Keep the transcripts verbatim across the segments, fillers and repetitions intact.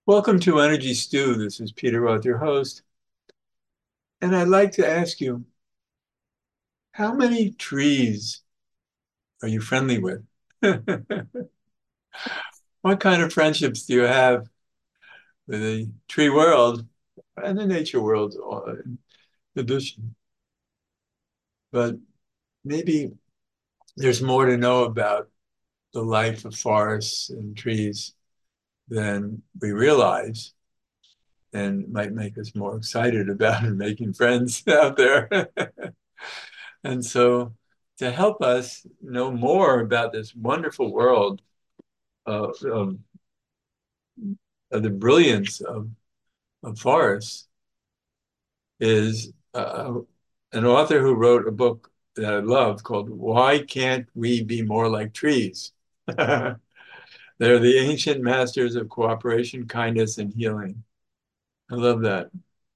Welcome to Energy Stew. This is Peter Roth, your host. And I'd like to ask you, how many trees are you friendly with? What kind of friendships do you have with the tree world and the nature world in addition? But maybe there's more to know about the life of forests and trees than we realize, and might make us more excited about making friends out there. And so, to help us know more about this wonderful world of, of, of the brilliance of, of forests, is uh, an author who wrote a book that I love called Why Can't We Be More Like Trees? They're the ancient masters of cooperation, kindness, and healing. I love that.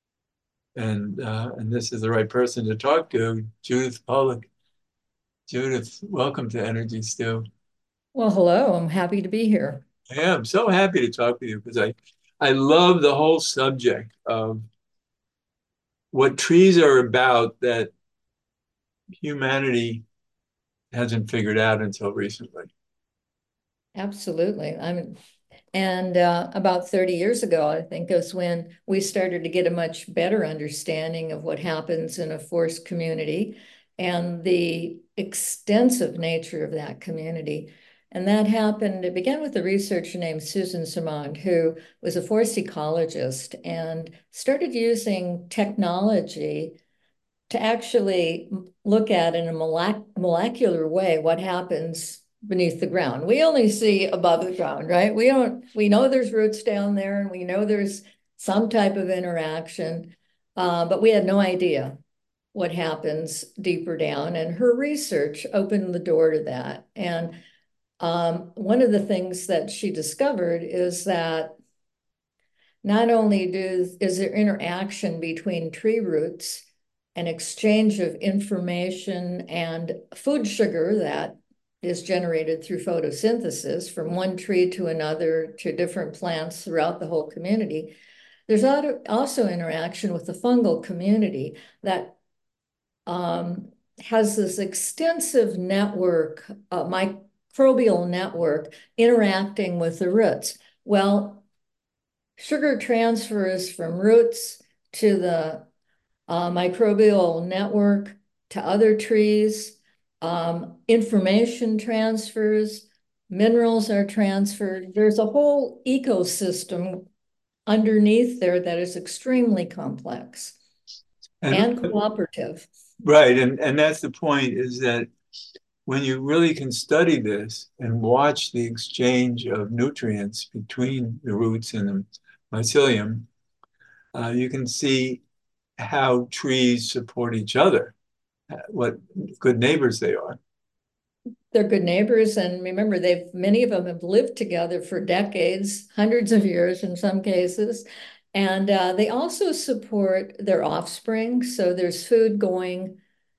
And, uh, and this is the right person to talk to, Judith Pollock. Judith, welcome to Energy Stew. Well, hello. I'm happy to be here. Yeah, I'm so happy to talk with you because I, I love the whole subject of what trees are about that humanity hasn't figured out until recently. Absolutely. I'm, and uh, about thirty years ago, I think is when we started to get a much better understanding of what happens in a forest community and the extensive nature of that community. And that happened, it began with a researcher named Susan Simond, who was a forest ecologist and started using technology to actually look at in a molec molecular way what happens beneath the ground. We only see above the ground, right? We don't, we know there's roots down there and we know there's some type of interaction, uh, but we had no idea what happens deeper down. And her research opened the door to that. And um, one of the things that she discovered is that not only do, is there interaction between tree roots and exchange of information and food sugar that is generated through photosynthesis from one tree to another to different plants throughout the whole community. There's also interaction with the fungal community that um, has this extensive network, uh, microbial network interacting with the roots. Well, sugar transfers from roots to the uh, microbial network to other trees. Um, information transfers, minerals are transferred. There's a whole ecosystem underneath there that is extremely complex And and cooperative. right, and, and that's the point is that when you really can study this and watch the exchange of nutrients between the roots and the mycelium, uh, you can see how trees support each other, uh, what good neighbors they are. They're good neighbors, and remember, they've many of them have lived together for decades, hundreds of years in some cases, and uh, they also support their offspring. So there's food going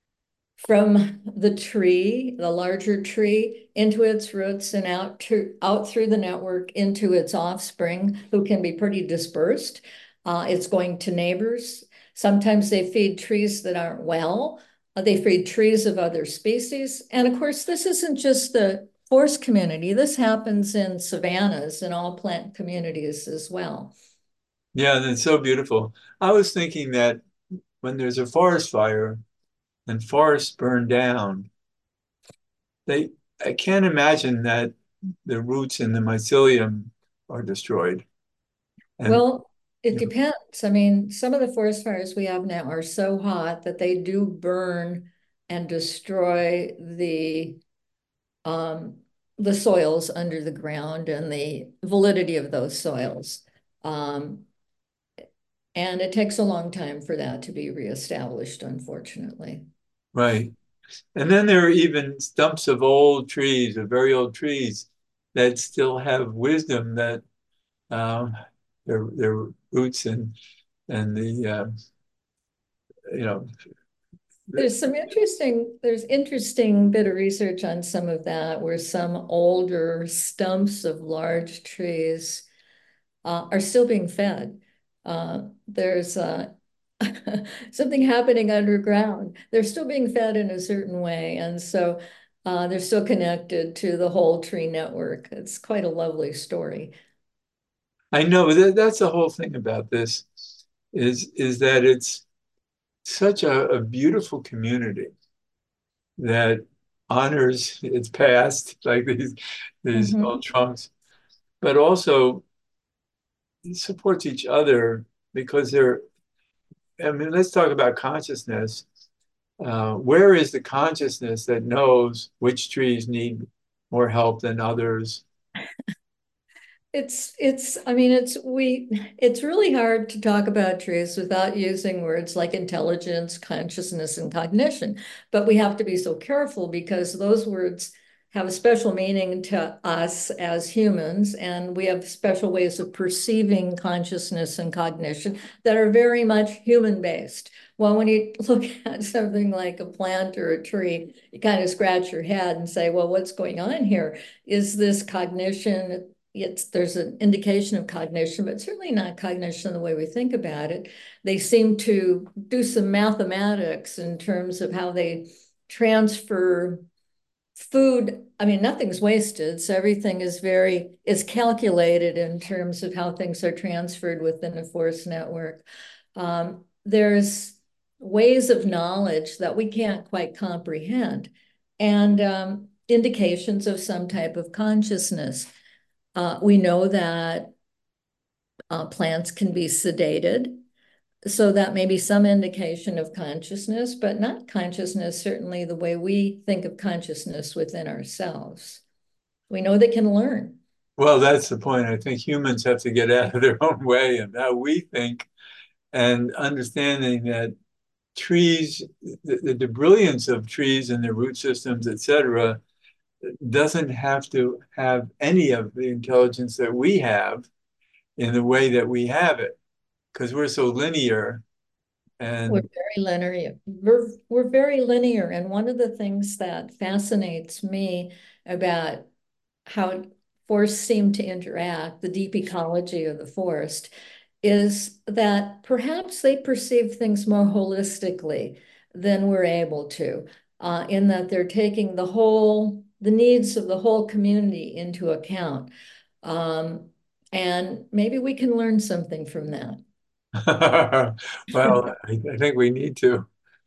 from the tree, the larger tree, into its roots and out to out through the network into its offspring, who can be pretty dispersed. Uh, it's going to neighbors. Sometimes they feed trees that aren't well. Uh, they feed trees of other species. And of course, this isn't just the forest community. This happens in savannas and all plant communities as well. Yeah, and it's so beautiful. I was thinking that when there's a forest fire and forests burn down, they I can't imagine that the roots in the mycelium are destroyed. And Well, it you know, depends. I mean, some of the forest fires we have now are so hot that they do burn and destroy the um, the soils under the ground and the validity of those soils. Um, and it takes a long time for that to be reestablished, unfortunately. right. And then there are even stumps of old trees, of very old trees, that still have wisdom that um, their their roots and and the uh, you know the, There's some interesting, there's interesting bit of research on some of that where some older stumps of large trees uh, are still being fed. Uh, there's uh, something happening underground. They're still being fed in a certain way. And so uh, they're still connected to the whole tree network. It's quite a lovely story. I know that that's the whole thing about this is is that it's such a, a beautiful community that honors its past, like these these old Mhm. trunks, but also supports each other because they're, I mean, let's talk about consciousness. Uh, where is the consciousness that knows which trees need more help than others? It's, it's, I mean, it's, we, it's really hard to talk about trees without using words like intelligence, consciousness, and cognition. But we have to be so careful because those words have a special meaning to us as humans, and we have special ways of perceiving consciousness and cognition that are very much human-based. Well, when you look at something like a plant or a tree, you kind of scratch your head and say, well, what's going on here? Is this cognition? It's there's an indication of cognition, but certainly not cognition the way we think about it. They seem to do some mathematics in terms of how they transfer food. I mean, nothing's wasted, so everything is very is calculated in terms of how things are transferred within a forest network. Um, there's ways of knowledge that we can't quite comprehend, and um, indications of some type of consciousness. Uh, we know that uh, plants can be sedated, so that may be some indication of consciousness, but not consciousness, certainly the way we think of consciousness within ourselves. We know they can learn. Well, that's the point. I think humans have to get out of their own way and how we think, and understanding that trees, the, the brilliance of trees and their root systems, et cetera, doesn't have to have any of the intelligence that we have in the way that we have it, because we're so linear. We're And very linear. We're, we're very linear. And one of the things that fascinates me about how forests seem to interact, the deep ecology of the forest, is that perhaps they perceive things more holistically than we're able to, uh, in that they're taking the whole, the needs of the whole community into account. Um, and maybe we can learn something from that. well, I, I think we need to.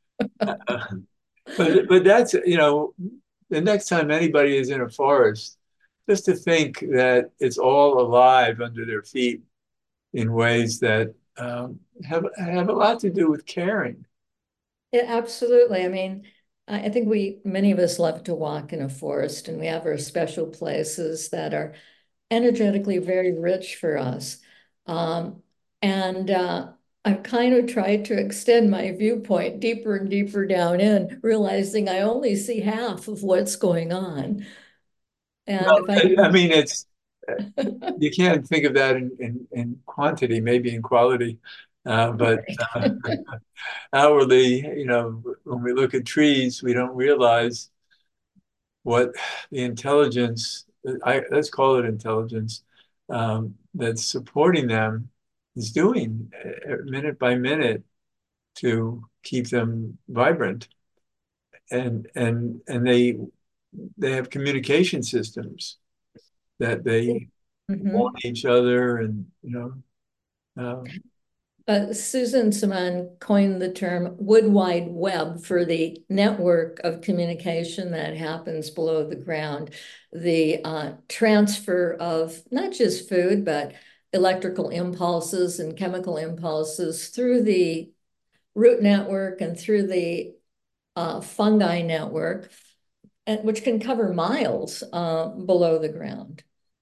But but that's, you know, the next time anybody is in a forest, just to think that it's all alive under their feet in ways that um, have have a lot to do with caring. Yeah, absolutely. I mean, I I think we, many of us love to walk in a forest, and we have our special places that are energetically very rich for us. Um, and uh, I've kind of tried to extend my viewpoint deeper and deeper down in, realizing I only see half of what's going on. And Well, if I I, I can, mean, it's you can't think of that in, in, in quantity, maybe in quality, uh, but uh, outwardly, you know, when we look at trees, we don't realize what the intelligence, I, let's call it intelligence, um, that's supporting them is doing uh, minute by minute to keep them vibrant. And and and they they have communication systems that they warn Mhm. each other, and you know, um, Uh, Susan Simon coined the term wood wide web for the network of communication that happens below the ground. The uh, transfer of not just food, but electrical impulses and chemical impulses through the root network and through the uh, fungi network, and, which can cover miles uh, below the ground.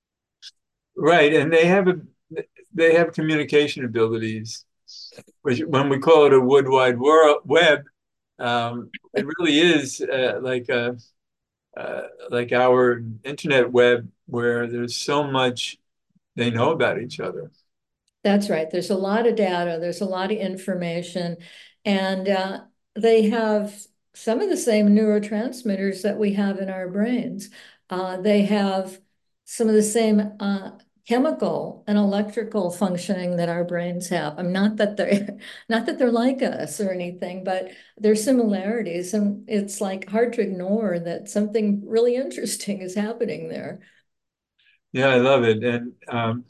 right. And they have a they have communication abilities, which when we call it a wood wide world web, um, it really is uh, like a uh, like our internet web where there's so much they know about each other. That's right. There's a lot of data, there's a lot of information, and uh, they have some of the same neurotransmitters that we have in our brains. Uh, they have some of the same uh, chemical and electrical functioning that our brains have. I'm not that they're not that they're like us or anything, but there's similarities, and it's like hard to ignore that something really interesting is happening there. Yeah, I love it. And um,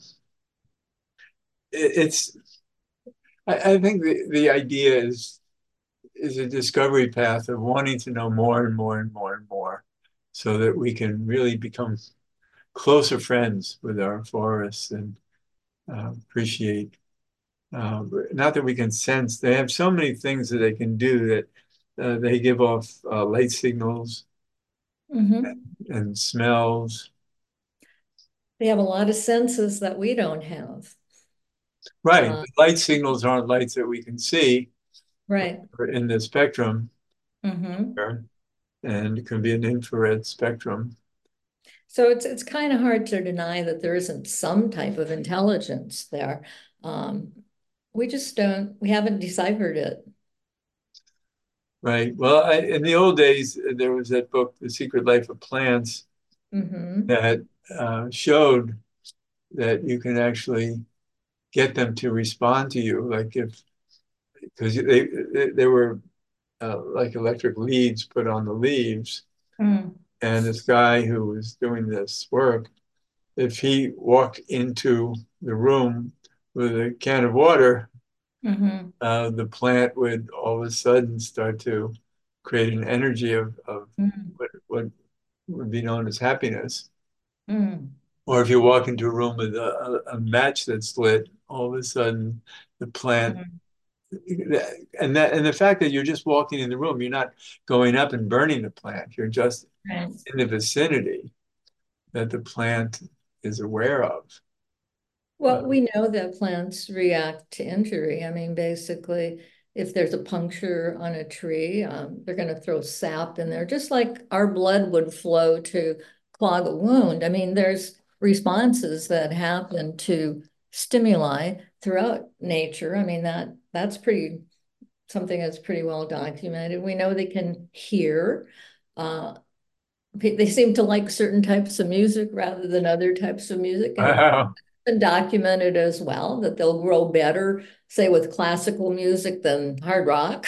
it, it's, I, I think the, the idea is is a discovery path of wanting to know more and more and more and more so that we can really become closer friends with our forests and uh, appreciate. Uh, not that we can sense, they have so many things that they can do that uh, they give off uh, light signals Mhm. and smells. They have a lot of senses that we don't have. Right. Uh, The light signals aren't lights that we can see right. in the spectrum, Hmm. and it can be an infrared spectrum. So it's it's kind of hard to deny that there isn't some type of intelligence there. Um, we just don't, we haven't deciphered it. Right. Well, I, in the old days, there was that book, The Secret Life of Plants, Hmm. that uh, showed that you can actually get them to respond to you. Like if, because they, they, there were uh, like electric leads put on the leaves. Mm. And this guy who was doing this work, if he walked into the room with a can of water, Hmm. uh, the plant would all of a sudden start to create an energy of, of Mm. what, what would be known as happiness. Mm. Or if you walk into a room with a, a, a match that's lit, all of a sudden the plant, Mm. and that and the fact that you're just walking in the room, you're not going up and burning the plant. You're just Right. in the vicinity that the plant is aware of. Well, Uh, we know that plants react to injury. I mean, basically, if there's a puncture on a tree, um, they're going to throw sap in there, just like our blood would flow to clog a wound. I mean, there's responses that happen to stimuli throughout nature. I mean, that that's pretty something that's pretty well documented. We know they can hear. Uh, they seem to like certain types of music rather than other types of music, and wow. been documented as well that they'll grow better, say, with classical music than hard rock.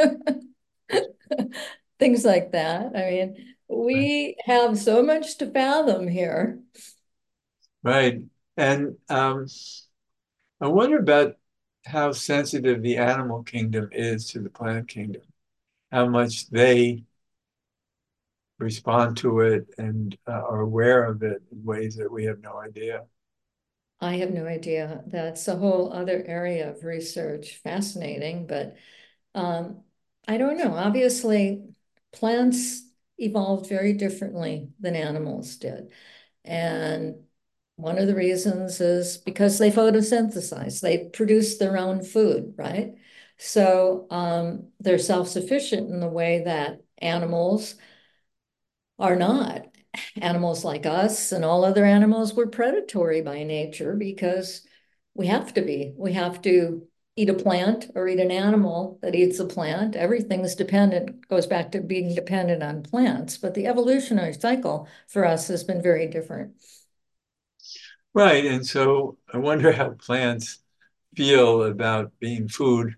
Things like that. I mean, we have so much to fathom here. Right. And um, I wonder about how sensitive the animal kingdom is to the plant kingdom, how much they respond to it and uh, are aware of it in ways that we have no idea. I have no idea. That's a whole other area of research. Fascinating, but um, I don't know. Obviously, plants evolved very differently than animals did. And one of the reasons is because they photosynthesize, they produce their own food, right? So um, they're self-sufficient in the way that animals are not. Animals like us and all other animals were predatory by nature because we have to be. We have to eat a plant or eat an animal that eats a plant. Everything's dependent, goes back to being dependent on plants, but the evolutionary cycle for us has been very different. Right. And so I wonder how plants feel about being food.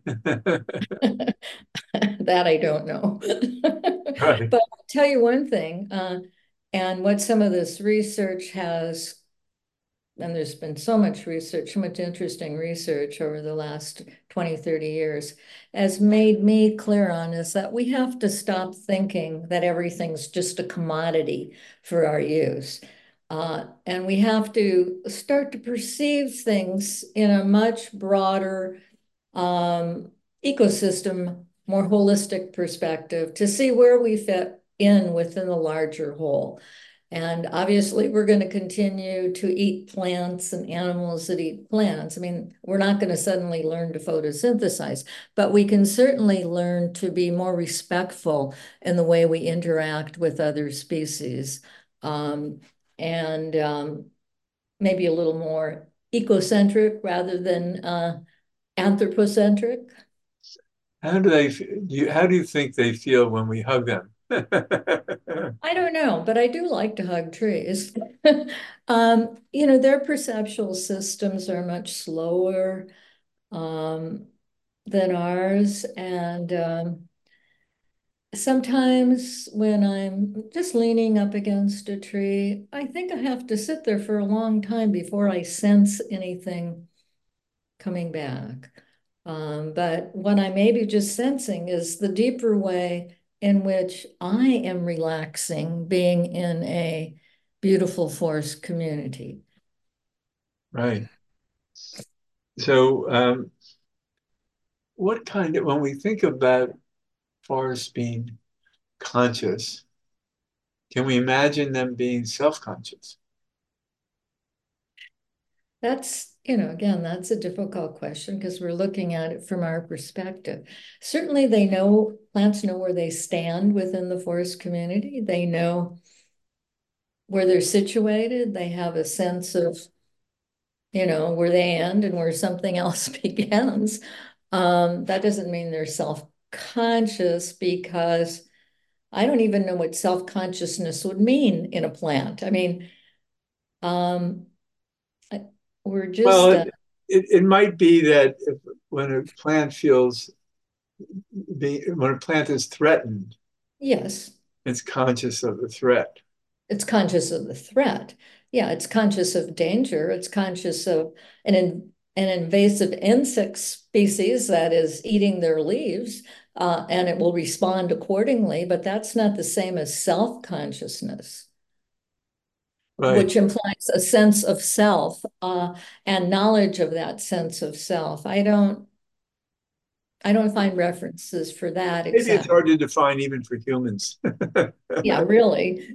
That I don't know. Right. But I'll tell you one thing, uh, and what some of this research has, and there's been so much research, so much interesting research over the last twenty, thirty years, has made me clear on is that we have to stop thinking that everything's just a commodity for our use. Uh, and we have to start to perceive things in a much broader um, ecosystem, more holistic perspective to see where we fit in within the larger whole. And obviously, we're going to continue to eat plants and animals that eat plants. I mean, we're not going to suddenly learn to photosynthesize, but we can certainly learn to be more respectful in the way we interact with other species. Um, and um, maybe a little more ecocentric rather than uh, anthropocentric. How do they, do you, how do you think they feel when we hug them? I don't know, but I do like to hug trees. Um, you know, their perceptual systems are much slower um, than ours. And um, sometimes when I'm just leaning up against a tree, I think I have to sit there for a long time before I sense anything coming back. Um, but what I may be just sensing is the deeper way in which I am relaxing being in a beautiful forest community. Right. So, um, what kind of, when we think about forests being conscious, can we imagine them being self-conscious? That's, you know, again, that's a difficult question because we're looking at it from our perspective. Certainly, they know, plants know where they stand within the forest community. They know where they're situated. They have a sense of, you know, where they end and where something else begins. Um, that doesn't mean they're self-conscious because I don't even know what self-consciousness would mean in a plant. I mean, um, I, we're Well, just, it, uh, it, it might be that if, when a plant feels, be, when a plant is threatened, yes, it's conscious of the threat. it's conscious of the threat. Yeah, it's conscious of danger. It's conscious of an, in, an invasive insect species that is eating their leaves, uh, and it will respond accordingly, but that's not the same as self-consciousness, Right. which implies a sense of self uh, and knowledge of that sense of self. I don't, I don't find references for that Maybe it's exact. hard to define even for humans. Yeah, really.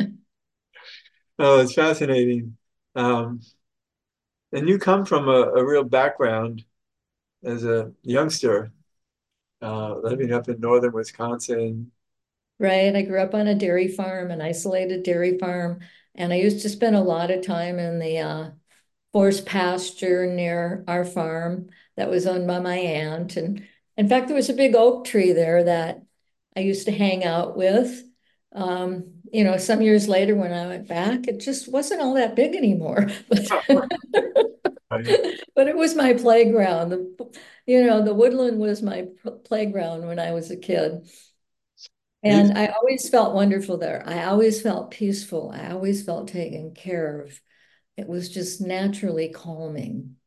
Oh, it's fascinating. Um, and you come from a, a real background as a youngster, uh, living up in northern Wisconsin. Right. I grew up on a dairy farm, an isolated dairy farm, and I used to spend a lot of time in the uh, forest pasture near our farm that was owned by my aunt. And in fact, there was a big oak tree there that I used to hang out with. Um, you know, some years later when I went back, it just wasn't all that big anymore. Right? But it was my playground. The, you know, the woodland was my playground when I was a kid. These, And I always felt wonderful there. I always felt peaceful. I always felt taken care of. It was just naturally calming.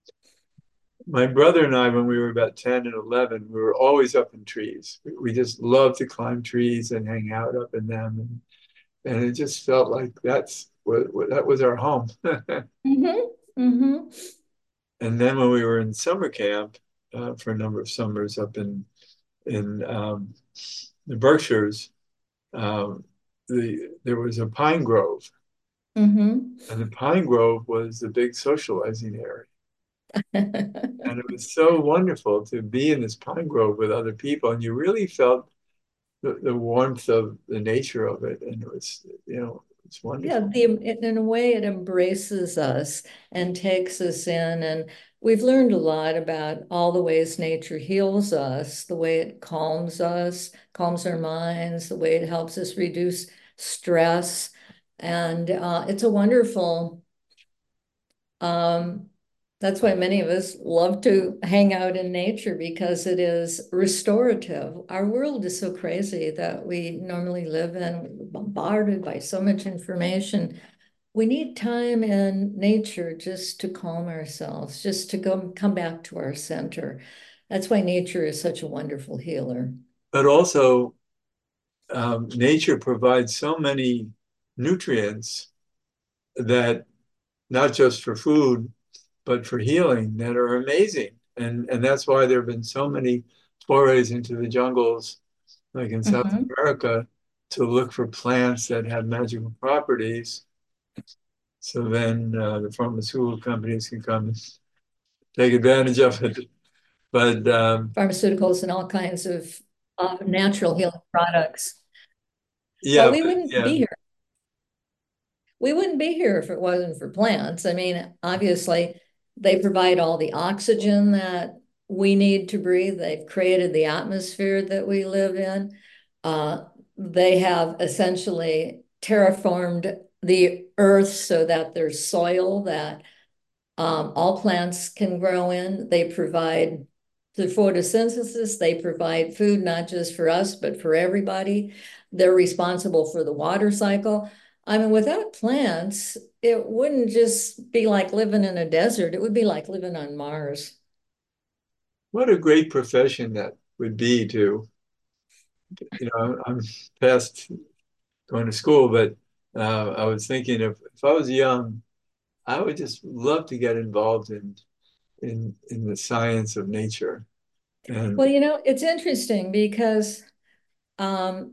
my brother and I, when we were about ten and eleven, we were always up in trees. We just loved to climb trees and hang out up in them. And, and it just felt like that's what, what that was our home. Mm-hmm. Mm-hmm. And then when we were in summer camp uh, for a number of summers up in in um, the Berkshires, um, the there was a pine grove, Mm-hmm. and the pine grove was the big socializing area. And it was so wonderful to be in this pine grove with other people, and you really felt the, the warmth of the nature of it, and it was, you know, it's Yeah, wonderful. the in a way it embraces us and takes us in. And we've learned a lot about all the ways nature heals us, the way it calms us, calms our minds, the way it helps us reduce stress. And uh, it's a wonderful Um, that's why many of us love to hang out in nature because it is restorative. Our world is so crazy that we normally live in, we're bombarded by so much information. We need time in nature just to calm ourselves, just to go come back to our center. That's why nature is such a wonderful healer. But also, um, nature provides so many nutrients that not just for food, but for healing that are amazing. And, and that's why there have been so many forays into the jungles, like in South Mhm. America, to look for plants that have magical properties. So then uh, the pharmaceutical companies can come and take advantage of it. But um, Pharmaceuticals and all kinds of uh, natural healing products. Well, yeah, we but wouldn't yeah, be here we wouldn't be here if it wasn't for plants. I mean, obviously, they provide all the oxygen that we need to breathe. They've created the atmosphere that we live in. Uh, they have essentially terraformed the earth so that there's soil that um, all plants can grow in. They provide the photosynthesis, they provide food not just for us, but for everybody. They're responsible for the water cycle. I mean, without plants, it wouldn't just be like living in a desert, it would be like living on Mars. What a great profession that would be to, you know, I'm past going to school, but uh, I was thinking if, if I was young, I would just love to get involved in in in the science of nature. And Well, you know, it's interesting because um,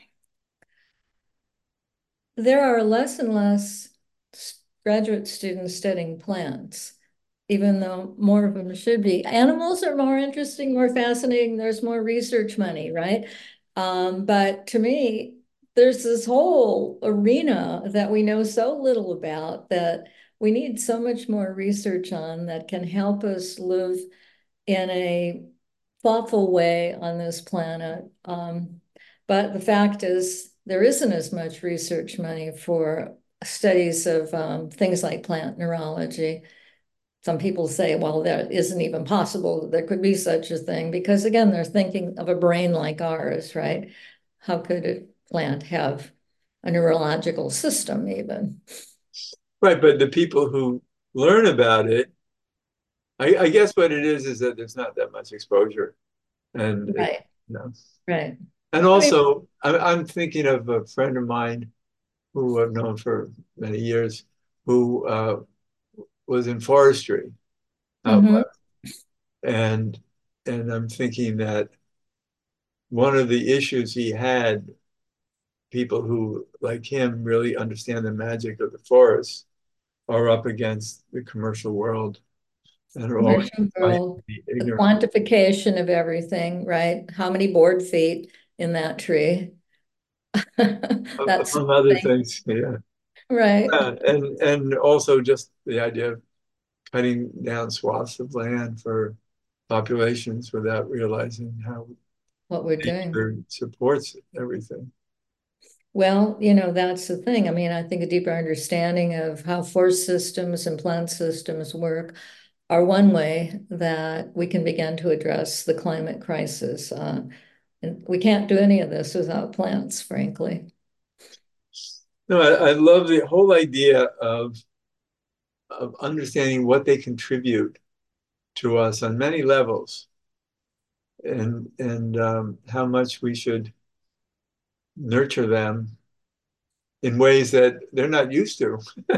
there are less and less graduate students studying plants, even though more of them should be. Animals are more interesting, more fascinating. There's more research money, right? Um, but to me, there's this whole arena that we know so little about that we need so much more research on that can help us live in a thoughtful way on this planet. Um, but the fact is, there isn't as much research money for studies of um, things like plant neurology. Some people say, well, that isn't even possible that there could be such a thing, because again, they're thinking of a brain like ours, right? How could a plant have a neurological system even? right, but the people who learn about it, I, I guess what it is is that there's not that much exposure, and it, Right, you know, right. and I mean, also I'm, I'm thinking of a friend of mine who I've known for many years, who uh, was in forestry out mhm. west, and and I'm thinking that one of the issues he had, people who like him really understand the magic of the forest, are up against the commercial world and are always Commercial trying growth, to be the ignorant quantification of everything, right? How many board feet in that tree? of, That's among other things. Yeah. right. Uh, and and also just the idea of cutting down swaths of land for populations without realizing how What we're doing. nature supports everything. Well, you know, that's the thing. I mean, I think a deeper understanding of how forest systems and plant systems work are one way that we can begin to address the climate crisis. Uh, and we can't do any of this without plants, frankly. No, I, I love the whole idea of of understanding what they contribute to us on many levels, and and um, how much we should nurture them in ways that they're not used to.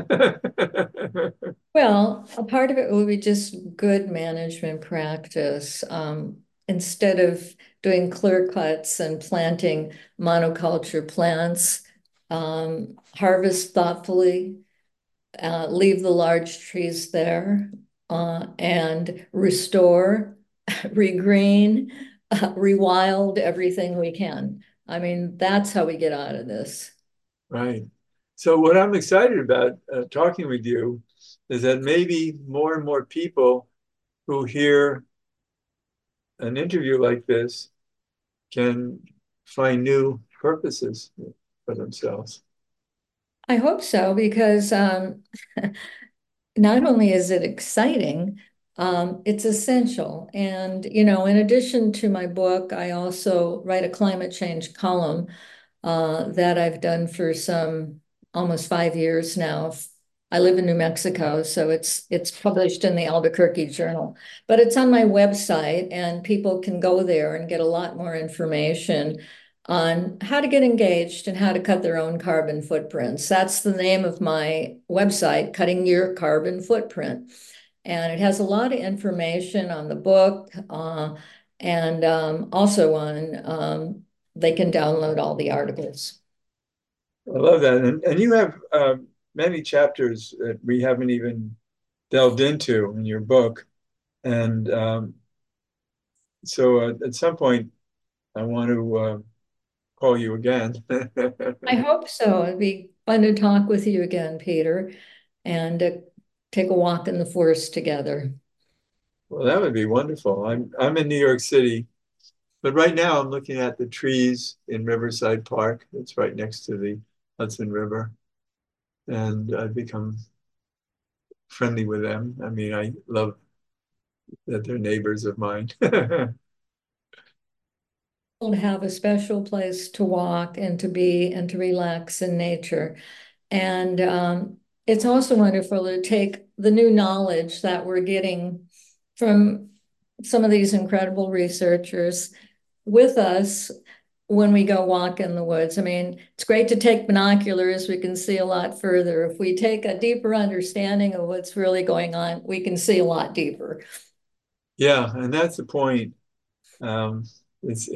Well, a part of it will be just good management practice. Um, instead of doing clear cuts and planting monoculture plants, um, harvest thoughtfully, uh, leave the large trees there, uh, and restore, regreen, uh, rewild everything we can. I mean, that's how we get out of this. Right. So what I'm excited about uh, talking with you is that maybe more and more people who hear an interview like this can find new purposes for themselves. I hope so, because um, not only is it exciting, um, it's essential. And, you know, in addition to my book, I also write a climate change column uh, that I've done for some almost five years now. I live in New Mexico, so it's it's published in the Albuquerque Journal, but it's on my website, and people can go there and get a lot more information on how to get engaged and how to cut their own carbon footprints. That's the name of my website, Cutting Your Carbon Footprint. And it has a lot of information on the book, uh, and um, also on, um, they can download all the articles. I love that. And, and you have um, many chapters that we haven't even delved into in your book. And um, so uh, at some point, I want to uh, call you again. I hope so. It'd be fun to talk with you again, Peter, and uh, take a walk in the forest together. Well, that would be wonderful. I'm I'm in New York City, But right now I'm looking at the trees in Riverside Park. It's right next to the Hudson River. And I've become friendly with them. I mean, I love that they're neighbors of mine. Have a special place to walk and to be and to relax in nature. And um, it's also wonderful to take the new knowledge that we're getting from some of these incredible researchers with us when we go walk in the woods. I mean, it's great to take binoculars. We can see a lot further. If we take a deeper understanding of what's really going on, we can see a lot deeper. Yeah, and that's the point. Um, it's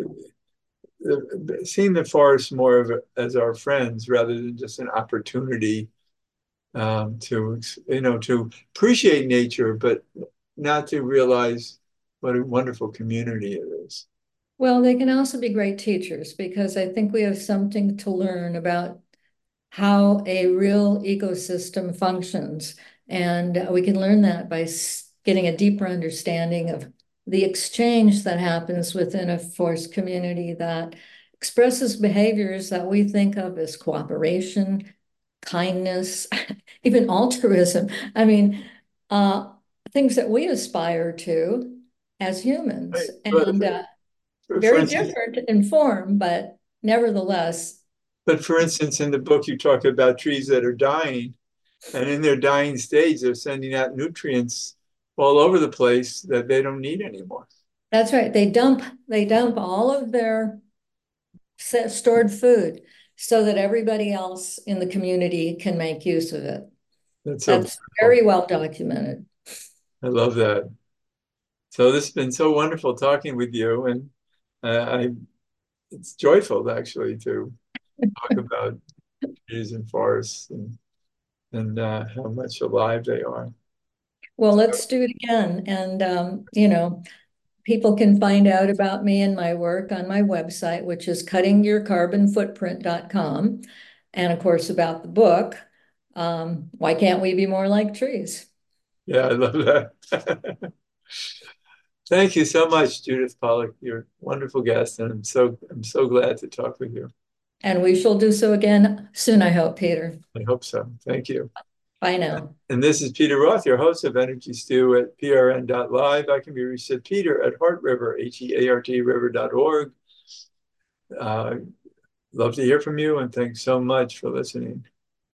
seeing the forest more of a, as our friends rather than just an opportunity um, to, you know, to appreciate nature, but not to realize what a wonderful community it is. Well, they can also be great teachers because I think we have something to learn about how a real ecosystem functions. And we can learn that by getting a deeper understanding of the exchange that happens within a forest community that expresses behaviors that we think of as cooperation, kindness, even altruism. I mean, uh, things that we aspire to as Right. humans. But And uh, for, for very instance, different in form, but nevertheless. but for instance, in the book, you talk about trees that are dying, and in their dying stage, they're sending out nutrients all over the place that they don't need anymore. That's right. They dump they dump all of their stored food so that everybody else in the community can make use of it. That's so That's beautiful. very well documented. I love that. So this has been so wonderful talking with you, and uh, I it's joyful actually to talk about trees and forests and and uh, how much alive they are. Well, let's do it again. And um, you know, people can find out about me and my work on my website, which is cutting your carbon footprint dot com. And of course, about the book, um, Why Can't We Be More Like Trees? Yeah, I love that. Thank you so much, Judith Pollock. You're a wonderful guest, and I'm so I'm so glad to talk with you. And we shall do so again soon, I hope, Peter. I hope so. Thank you. Bye now. And this is Peter Roth, your host of Energy Stew at P R N dot live. I can be reached at Peter at Heart River, H E A R T river dot org. Uh, love to hear from you, and thanks so much for listening.